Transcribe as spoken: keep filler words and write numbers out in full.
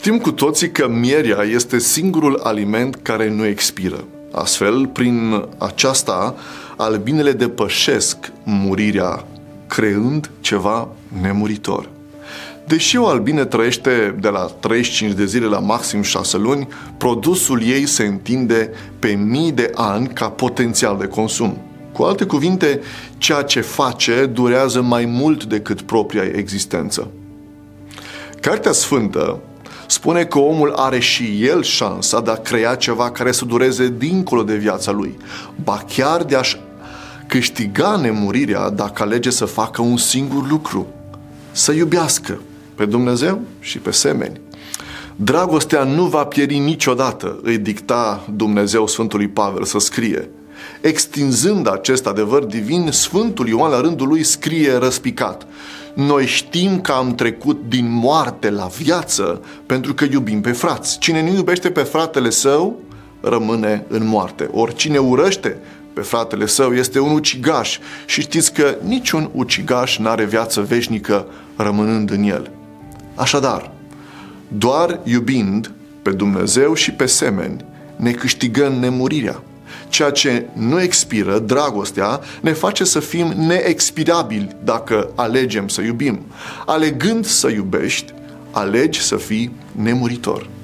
Știm cu toții că mierea este singurul aliment care nu expiră. Astfel, prin aceasta, albinele depășesc murirea, creând ceva nemuritor. Deși o albine trăiește de la treizeci și cinci de zile la maxim șase luni, produsul ei se întinde pe mii de ani ca potențial de consum. Cu alte cuvinte, ceea ce face durează mai mult decât propria existență. Cartea Sfântă spune că omul are și el șansa de a crea ceva care să dureze dincolo de viața lui, ba chiar de a-și câștiga nemurirea dacă alege să facă un singur lucru: să iubească pe Dumnezeu și pe semeni. Dragostea nu va pieri niciodată, îi dicta Dumnezeu Sfântului Pavel să scrie. Extinzând acest adevăr divin, Sfântul Ioan la rândul lui scrie răspicat: noi știm că am trecut din moarte la viață pentru că iubim pe frați. Cine nu iubește pe fratele său rămâne în moarte. Oricine urăște pe fratele său este un ucigaș și știți că niciun ucigaș n-are viață veșnică rămânând în el. Așadar, doar iubind pe Dumnezeu și pe semeni ne câștigăm nemurirea. Ceea ce nu expiră, dragostea, ne face să fim neexpirabili dacă alegem să iubim. Alegând să iubești, alegi să fii nemuritor.